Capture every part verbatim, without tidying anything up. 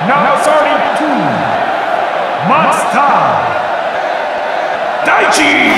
Now starting two, 松田大地。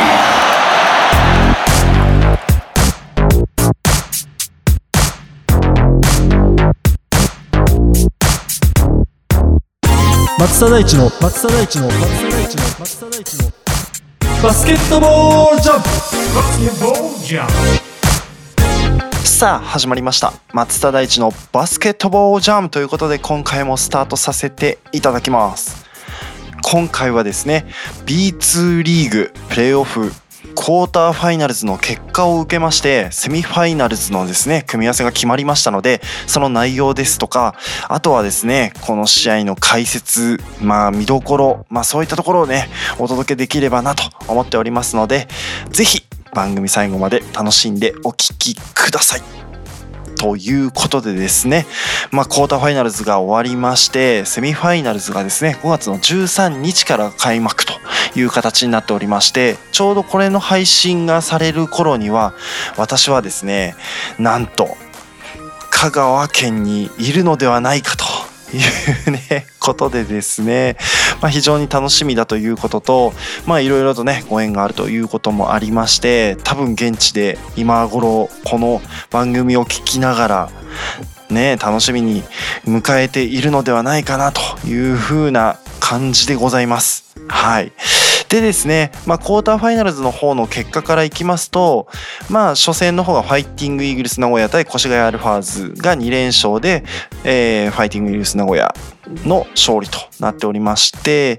松田大地の松田大地の松田大地の松田大地のバスケットボールジャンプ。 バスケットボールジャンプ。 さあ始まりました松田大地のバスケットボールジャムということで、今回もスタートさせていただきます。今回はですね ビーツー リーグプレーオフクォーターファイナルズの結果を受けまして、セミファイナルズのですね組み合わせが決まりましたので、その内容ですとか、あとはですねこの試合の解説、まあ見どころ、まあそういったところをねお届けできればなと思っておりますので、ぜひ番組最後まで楽しんでお聞きください。ということでですね、まあクォーターファイナルズが終わりまして、セミファイナルズがですねごがつのじゅうさんにちから開幕という形になっておりまして、ちょうどこれの配信がされる頃には私はですねなんと香川県にいるのではないかというねことでですね、まあ、非常に楽しみだということと、まあいろいろとねご縁があるということもありまして、多分現地で今頃この番組を聞きながらね楽しみに迎えているのではないかなという風な感じでございます。はい。でですね、まあ、クォーターファイナルズの方の結果からいきますと、まあ、初戦の方がファイティングイーグルス名古屋対越谷アルファーズがにれんしょうで、えー、ファイティングイーグルス名古屋の勝利となっておりまして、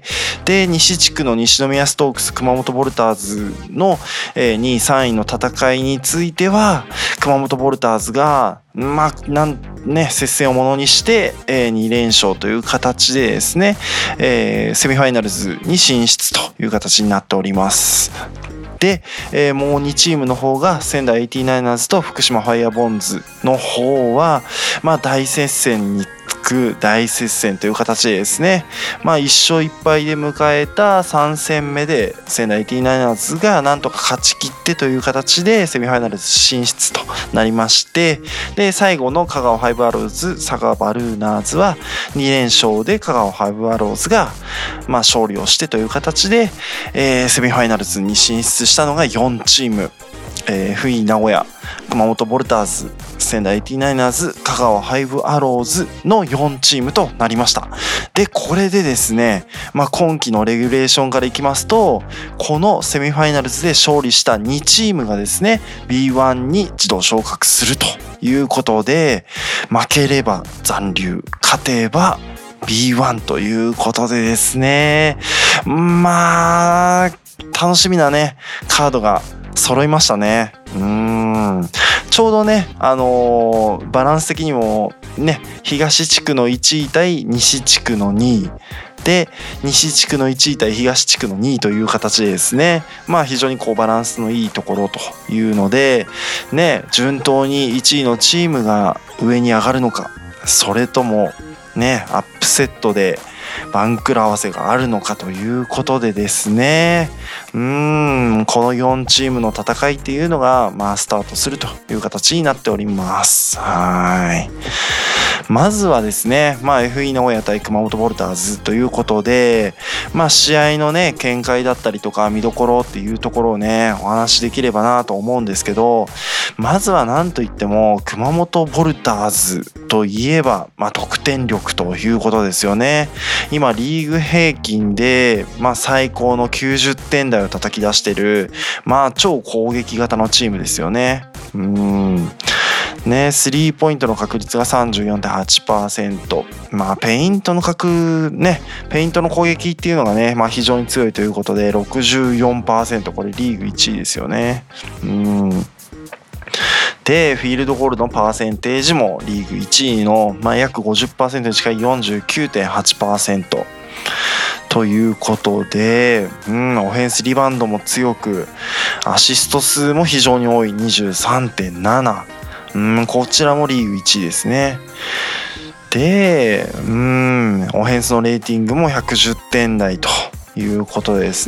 で西地区の西宮ストークス熊本ボルターズのにいさんいの戦いについては熊本ボルターズがまあなんね接戦をものにしてにれんしょうという形でですね、えー、セミファイナルズに進出という形になっております。で、えー、もうにチームの方が仙台エイティナイナーズと福島ファイアボンズの方はまあ大接戦に大接戦という形でですね、まあいっしょういっぱいで迎えたさん戦目で仙台エイティナイナーズがなんとか勝ち切ってという形でセミファイナル進出となりまして、で最後の香川ファイブアローズ佐賀バルーナーズはにれんしょうで香川ファイブアローズがまあ勝利をしてという形で、えー、セミファイナルズに進出したのがよんチーム、えー、フイ名古屋、熊本ボルターズ、仙台エイティナイナーズ、香川ファイブアローズのよんチームとなりました。でこれでですね、まあ、今季のレギュレーションからいきますと、このセミファイナルズで勝利したにチームがですね ビーワン に自動昇格するということで、負ければ残留、勝てば ビーワン ということでですね、まあ楽しみなねカードが揃いましたね。うーんちょうどね、あのー、バランス的にもね東地区のいちい対西地区のにいで、西地区のいちい対東地区のにいという形でですね、まあ非常にこうバランスのいいところというのでね、順当にいちいのチームが上に上がるのか、それともねアップセットで番狂わせがあるのかということでですね、うーんこのよんチームの戦いっていうのがまあスタートするという形になっております。はい。まずはですね、まあ、エフイー 名古屋対熊本ボルターズということで、まあ、試合のね見解だったりとか見どころっていうところをねお話しできればなと思うんですけど、まずは何といっても熊本ボルターズといえば、まあ、得点力ということですよね。今リーグ平均で、まあ、最高のきゅうじゅってん台を叩き出してる、まあ、超攻撃型のチームですよね。うーんね、スリーポイントの確率が さんじゅうよんてんはちパーセント、まあペイントの角ねペイントの攻撃っていうのがね、まあ、非常に強いということで ろくじゅうよんパーセント、 これリーグいちいですよね。うんでフィールドゴールのパーセンテージもリーグいちいの、まあ、約 ごじゅっパーセント に近い よんじゅうきゅうてんはちパーセントということで、うん、オフェンスリバウンドも強く、アシスト数も非常に多い にじゅうさんてんなな、うん、こちらもリーグいちいですね。で、うん、オフェンスのレーティングもひゃくじゅってん台ということでですね、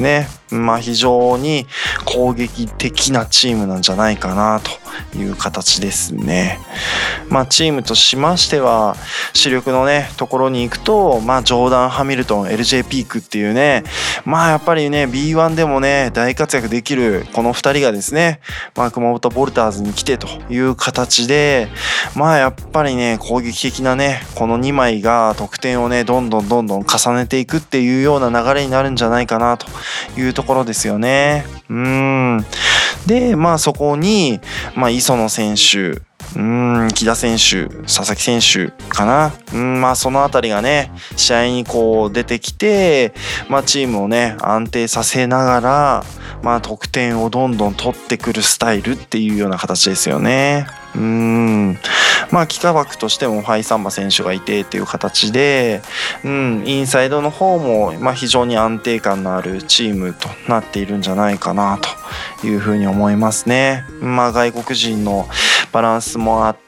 まあ非常に攻撃的なチームなんじゃないかなという形ですね。まあチームとしましては主力のねところに行くと、まあジョーダン・ハミルトン、エルジェー ピークっていうね、まあやっぱりね ビーワン でもね大活躍できるこのふたりがですね、まあ熊本ボルターズに来てという形で、まあやっぱりね攻撃的なねこのにまいが得点をねどんどんどんどん重ねていくっていうような流れになるんじゃないかなというところですよね。うーんでまあそこに、まあ、磯野選手、うん木田選手、佐々木選手かな、うんまあそのあたりがね試合にこう出てきて、まあ、チームをね安定させながら、まあ、得点をどんどん取ってくるスタイルっていうような形ですよね。うーんまあ幾何学としてもファイサンバ選手がいてっていう形で、うん、インサイドの方もまあ非常に安定感のあるチームとなっているんじゃないかなというふうに思いますね。まあ外国人のバランスもあって、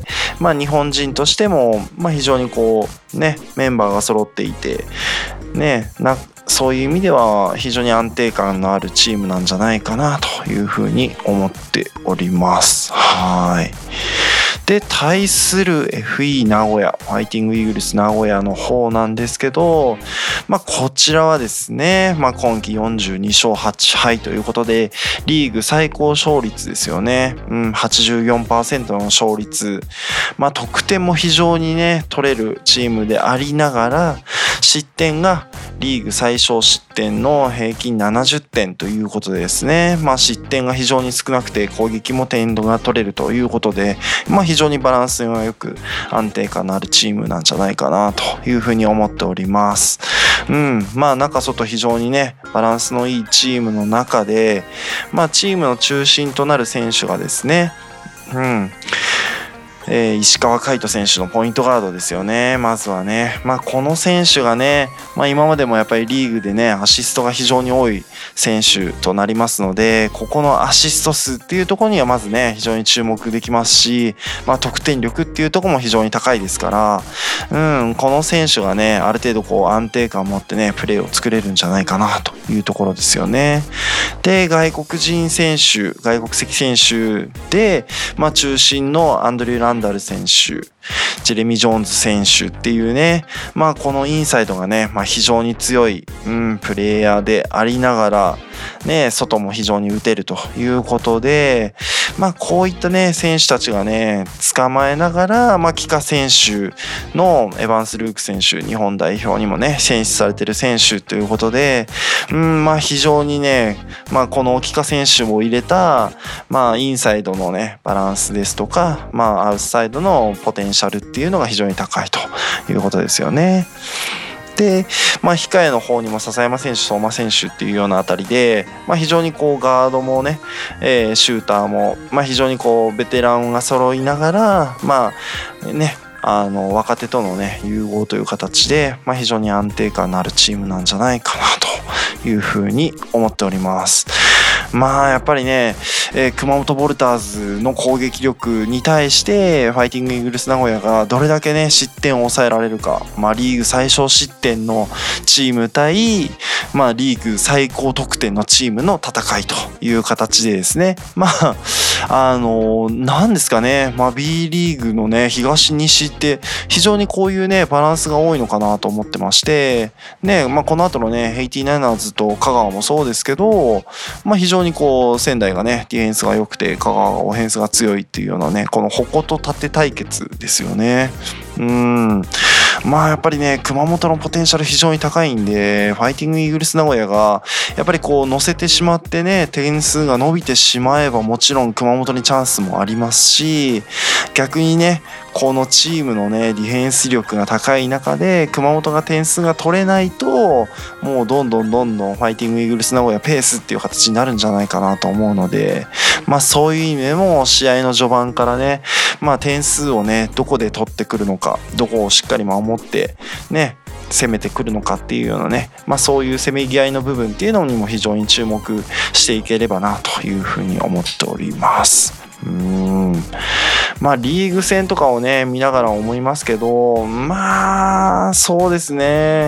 まあ日本人としてもまあ非常にこうねメンバーが揃っていてねなそういう意味では非常に安定感のあるチームなんじゃないかなというふうに思っております。はい。で対する エフイー 名古屋、ファイティングイーグルス名古屋の方なんですけど、まあこちらはですね、まあ今季よんじゅうにしょうはちはいということでリーグ最高勝率ですよね。うん、はちじゅうよんパーセント の勝率。まあ得点も非常にね取れるチームでありながら失点がリーグ最小失点の平均ななじゅってんということでですね、まあ失点が非常に少なくて攻撃も点が取れるということで、まあ非常にバランスがよく安定感のあるチームなんじゃないかなというふうに思っております。うん、まあ中外非常にねバランスのいいチームの中で、まあチームの中心となる選手がですね、うん。えー、石川海人選手のポイントガードですよね。まずはね、まあ、この選手がね、まあ、今までもやっぱりリーグでねアシストが非常に多い選手となりますので、ここのアシスト数っていうところにはまずね非常に注目できますし、まあ、得点力っていうところも非常に高いですから、うん、この選手がねある程度こう安定感を持ってねプレーを作れるんじゃないかなというところですよね。で外国人選手、外国籍選手で、まあ、中心のアンドリュー・ランダル選手、ジェレミー・ジョーンズ選手っていうね、まあこのインサイドがね、まあ、非常に強い、うん、プレイヤーでありながらね外も非常に打てるということで、まあこういったね選手たちがね捕まえながら、まあ帰化選手のエヴァンス・ルーク選手、日本代表にもね選出されてる選手ということで、うんまあ非常にね、まあこの帰化選手を入れたまあインサイドのねバランスですとか、まあアウトサイドのポテンシャルっていうのが非常に高いということですよね。で、まあ、控えの方にも笹山選手、相馬選手っていうようなあたりで、まあ、非常にこうガードもね、えー、シューターも、まあ、非常にこうベテランが揃いながら、まあね、あの若手とのね融合という形で、まあ、非常に安定感のあるチームなんじゃないかなというふうに思っております。まあやっぱりね、えー、熊本ボルターズの攻撃力に対してファイティングイーグルス名古屋がどれだけね失点を抑えられるか、まあ、リーグ最小失点のチーム対、まあ、リーグ最高得点のチームの戦いという形でですね、まああのなんですかね、まあ、B リーグのね東西って非常にこういうねバランスが多いのかなと思ってましてね、まあ、この後のねエイティナイナーズと香川もそうですけど、まあ、非常にこう仙台がねディフェンスが良くて香川がオフェンスが強いっていうようなねこの矛と盾対決ですよね。うんまあやっぱりね熊本のポテンシャル非常に高いんで、ファイティングイーグルス名古屋がやっぱりこう乗せてしまってね点数が伸びてしまえばもちろん熊本にチャンスもありますし、逆にねこのチームのねディフェンス力が高い中で熊本が点数が取れないともうどんどんどんどんファイティングイーグルス名古屋ペースっていう形になるんじゃないかなと思うので、まあそういう意味でも試合の序盤からねまあ点数をねどこで取ってくるのか、どこをしっかり守ってね攻めてくるのかっていうようなね、まあそういうせめぎ合いの部分っていうのにも非常に注目していければなというふうに思っております。うーんまあリーグ戦とかをね見ながら思いますけど、まあそうですね、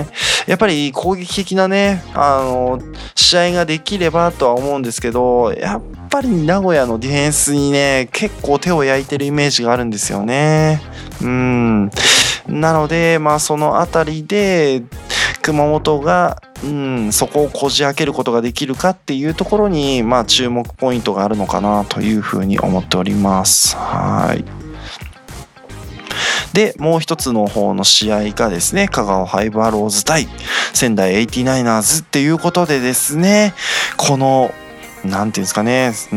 やっぱり攻撃的なねあの試合ができればとは思うんですけど、やっぱり名古屋のディフェンスにね結構手を焼いてるイメージがあるんですよね。うんなのでまあそのあたりで熊本がうん、そこをこじ開けることができるかっていうところに、まあ、注目ポイントがあるのかなというふうに思っております。はい。でもう一つの方の試合がですね、香川ファイブアローズ対仙台エイティナイナーズっていうことでですね、このなんていうんですかね、うん、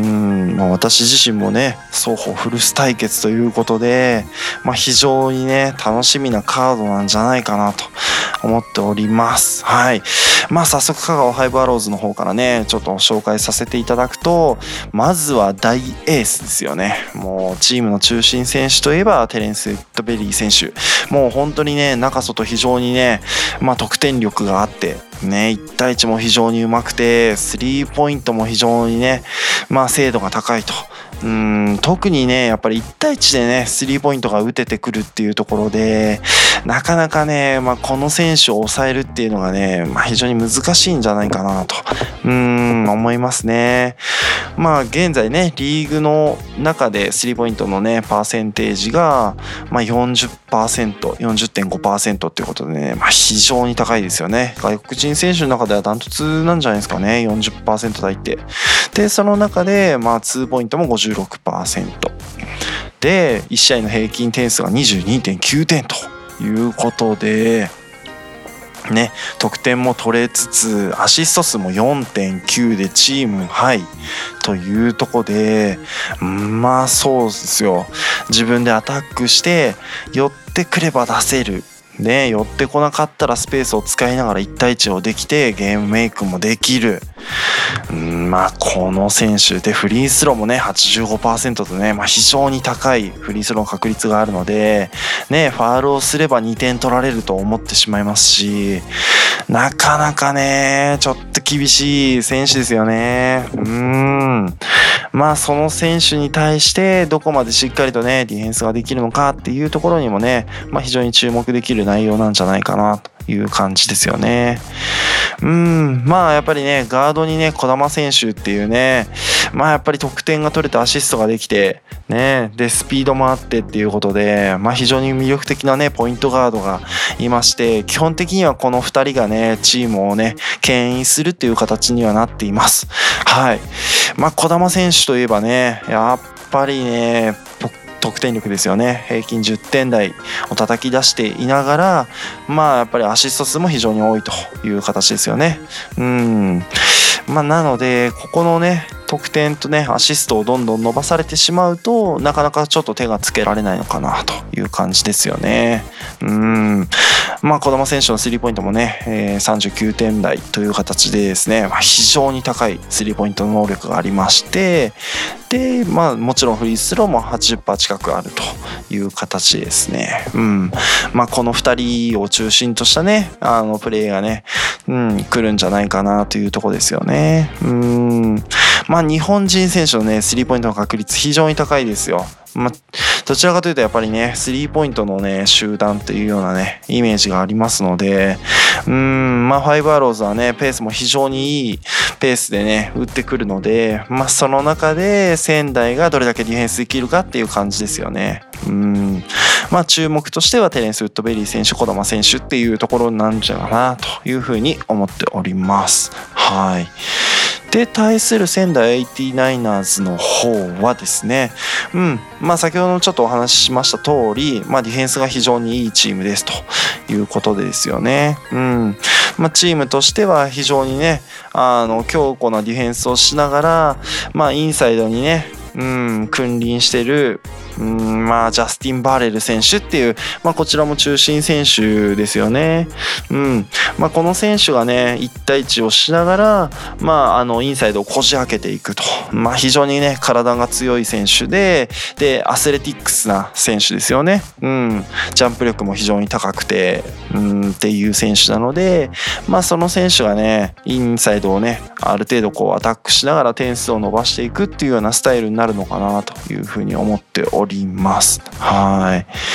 まあ、私自身もね双方フルス対決ということで、まあ、非常にね楽しみなカードなんじゃないかなと思っております。はい。まあ早速香川ファイブアローズの方からねちょっと紹介させていただくと、まずは大エースですよね。もうチームの中心選手といえばテレンス・ウッドベリー選手、もう本当にね中外非常にね、まあ、得点力があってね、いち対いちも非常にうまくてスリーポイントも非常にね、まあ、精度が高いと。うーん特にねやっぱりいち対いちでねスリーポイントが打ててくるっていうところで、なかなかね、まあ、この選手を抑えるっていうのがね、まあ、非常に難しいんじゃないかなとうーん思いますね。まあ現在ねリーグの中でスリーポイントのねパーセンテージが、まあ、よんじゅっパーセント、よんじゅってんごパーセント っていうことでね、まあ、非常に高いですよね。外国人選手の中ではダントツなんじゃないですかね、よんじゅっパーセント 台って。でその中でまあツーポイントも ごじゅうろくパーセント でいち試合の平均点数が にじゅうにてんきゅうてんということでね、得点も取れつつアシスト数も よんてんきゅう でチームハイというところで、まあそうですよ、自分でアタックして寄ってくれば出せるね、寄ってこなかったらスペースを使いながらいち対いちをできてゲームメイクもできる。うんまあこの選手でフリースローもね はちじゅうごパーセント とね、まあ、非常に高いフリースローの確率があるのでね、ファウルをすればにてん取られると思ってしまいますし、なかなかねちょっと厳しい選手ですよね。うーんまあその選手に対してどこまでしっかりとねディフェンスができるのかっていうところにもね、まあ、非常に注目できる内容なんじゃないかなという感じですよね。うんまあやっぱりねガードにね児玉選手っていうね、まあやっぱり得点が取れてアシストができてね、でスピードもあってっていうことで、まあ非常に魅力的なねポイントガードがいまして、基本的にはこのふたりがねチームをね牽引するっていう形にはなっています。はい。まあ児玉選手といえばねやっぱりね得点力ですよね。平均じゅってん台を叩き出していながら、まあやっぱりアシスト数も非常に多いという形ですよね。うんまあなのでここのね得点とねアシストをどんどん伸ばされてしまうとなかなかちょっと手がつけられないのかなという感じですよね。うんまあ児玉選手のスリーポイントもね、えー、さんじゅうきゅうてん台という形でですね、まあ、非常に高いスリーポイントの能力がありまして、でまあもちろんフリースローも はちじゅっパーセント 近くあるという形ですね。うんまあこのふたりを中心としたねあのプレーがね、うん、来るんじゃないかなというところですよね。うんまあ日本人選手のねスリーポイントの確率非常に高いですよ。まあ、どちらかというとやっぱりねスリーポイントのね集団というようなねイメージがありますので、うーんまあファイブアローズはねペースも非常にいいペースでね打ってくるので、まあその中で仙台がどれだけディフェンスできるかっていう感じですよね。うんまあ注目としてはテレンス・ウッドベリー選手、児玉選手っていうところなんじゃないかなというふうに思っております。はい。で対する仙台エイティナイナーズの方はですね、うんまあ、先ほどちょっとお話ししました通り、まあ、ディフェンスが非常にいいチームですということでですよね。うんまあ、チームとしては非常にねあの強固なディフェンスをしながら、まあ、インサイドにねうん君臨してるうんまあジャスティン・バーレル選手っていう、まあ、こちらも中心選手ですよね。うんまあ、この選手がねいち対いちをしながら、まあ、あのインサイドをこじ開けていくと、まあ、非常にね体が強い選手ででアスレティックスな選手ですよね。うんジャンプ力も非常に高くてうんっていう選手なので、まあ、その選手がねインサイドをねある程度こうアタックしながら点数を伸ばしていくっていうようなスタイルになるのかなというふうに思っております。はい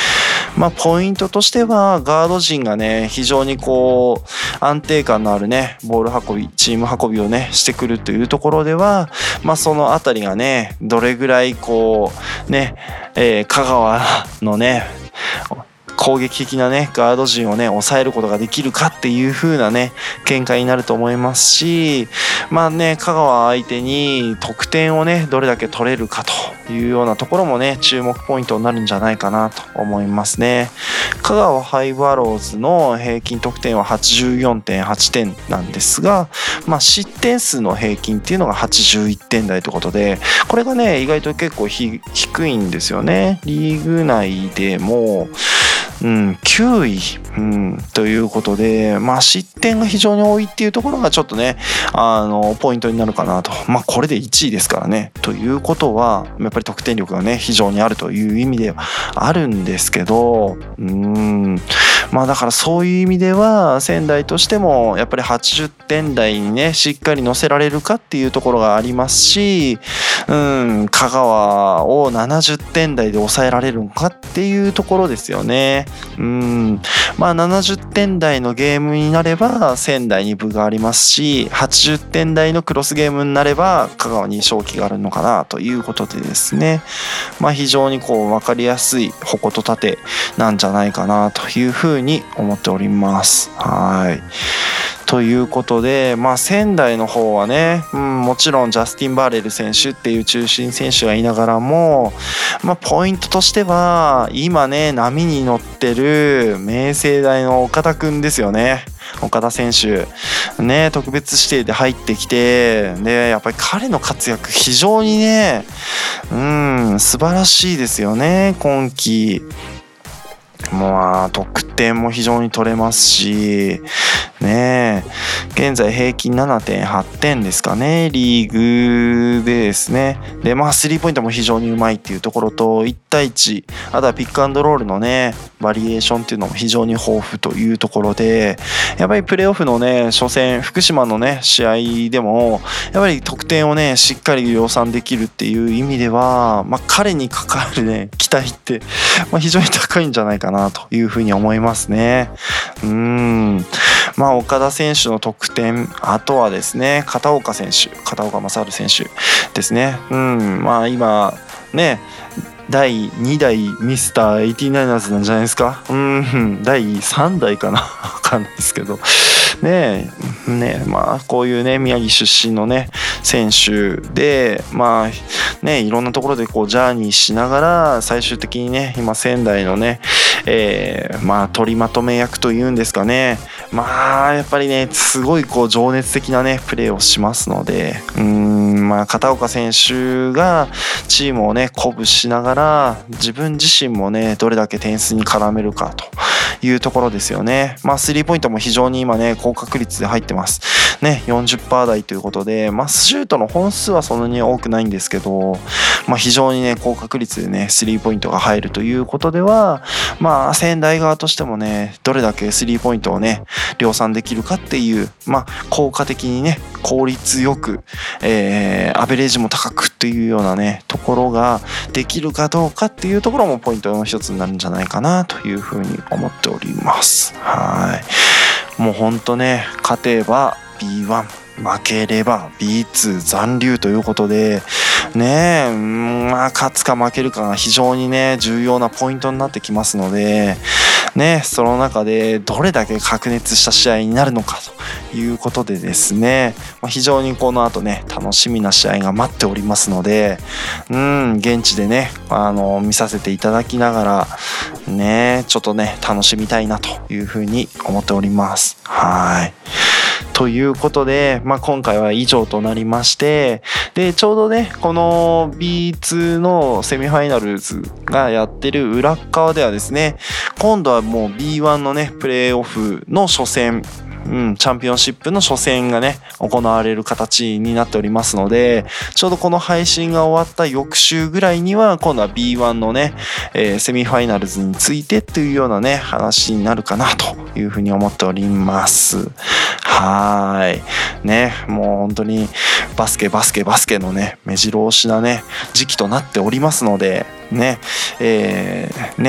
まあポイントとしてはガード陣がね非常にこう安定感のあるねボール運びチーム運びをねしてくるというところでは、まあそのあたりがねどれぐらいこうね、えー、香川のね攻撃的なねガード陣をね抑えることができるかっていう風なね見解になると思いますし、まあね香川相手に得点をねどれだけ取れるかというようなところもね注目ポイントになるんじゃないかなと思いますね。香川ハイバローズの平均得点は はちじゅうよんてんはちてんなんですが、まあ、失点数の平均っていうのがはちじゅういってん台ということで、これがね意外と結構ひ低いんですよね。リーグ内でもうん、きゅうい、うん、ということで、まあ、失点が非常に多いっていうところがちょっとねあのポイントになるかなと。まあこれでいちいですからね。ということはやっぱり得点力がね非常にあるという意味ではあるんですけど、うーんまあだからそういう意味では仙台としてもやっぱりはちじゅってん台にねしっかり乗せられるかっていうところがありますし、うん香川をななじゅってん台で抑えられるのかっていうところですよね。うんまあななじゅってん台のゲームになれば仙台に分がありますし、はちじゅってん台のクロスゲームになれば香川に勝機があるのかなということでですね、まあ非常にこう分かりやすい矛と盾なんじゃないかなというふうに思っております。はいということで、まあ、仙台の方はね、うん、もちろんジャスティン・バーレル選手っていう中心選手がいながらも、まあ、ポイントとしては今ね波に乗ってる明星大の岡田くんですよね。岡田選手ね特別指定で入ってきて、でやっぱり彼の活躍非常にねうん素晴らしいですよね今季。まあ得点も非常に取れますしね、現在平均 ななてんはち 点ですかねリーグでですね。でまあスリーポイントも非常にうまいっていうところといち対いち、あとはピックアンドロールのねバリエーションっていうのも非常に豊富というところで、やっぱりプレーオフのね初戦福島のね試合でもやっぱり得点をねしっかり量産できるっていう意味では、まあ、彼にかかるね期待って、まあ、非常に高いんじゃないかなというふうに思いますね。うーんまあ岡田選手の得点、あとはですね片岡選手片岡勝選手ですね。うんまあ今ねだいにだいミスターエイティナイナーズなんじゃないですか。うんだいさんだいかな分かんないですけどねえねまあこういうね宮城出身のね選手で、まあねいろんなところでこうジャーニーしながら最終的にね今仙台のねえー、まあ取りまとめ役というんですかね、まあやっぱりねすごいこう情熱的なねプレーをしますので、うーんまあ片岡選手がチームをね鼓舞しながら自分自身もねどれだけ点数に絡めるかというところですよね。まあスリーポイントも非常に今ね高確率で入ってますね よんじゅっパーセント 台ということで、まあシュートの本数はそんなに多くないんですけど、まあ非常にね高確率でねスリーポイントが入るということでは、まあ仙台側としてもねどれだけスリーポイントをね量産できるかっていう、まあ効果的にね効率よく、えー、アベレージも高くっていうようなねところができるかどうかっていうところもポイントの一つになるんじゃないかなというふうに思っております。はいもうほんとね勝てば ビーワン 負ければ ビーツー 残留ということでねえ、まあ勝つか負けるかが非常にね重要なポイントになってきますのでね、その中でどれだけ白熱した試合になるのかということでですね、非常にこの後ね楽しみな試合が待っておりますので、うん現地でねあの見させていただきながらねちょっとね楽しみたいなというふうに思っております。はいということで、まあ、今回は以上となりまして、でちょうどねこの ビーツー のセミファイナルズがやってる裏側ではですね、今度はもう ビーワン のねプレーオフの初戦、うん、チャンピオンシップの初戦がね行われる形になっておりますので、ちょうどこの配信が終わった翌週ぐらいには今度は ビーワン のね、えー、セミファイナルズについてっていうようなね話になるかなというふうに思っております。はいねもう本当にバスケバスケバスケのね目白押しなね時期となっておりますのでね、えー、ね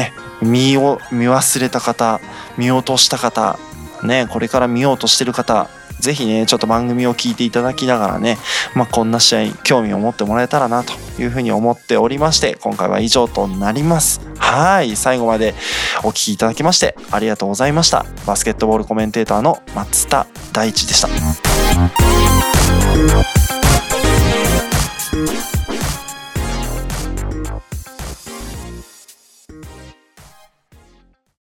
見を見忘れた方、見落とした方ね、これから見ようとしてる方、ぜひねちょっと番組を聞いていただきながらね、まあ、こんな試合興味を持ってもらえたらなというふうに思っておりまして、今回は以上となります。はい、最後までお聞きいただきましてありがとうございました。バスケットボールコメンテーターの松田大地でした。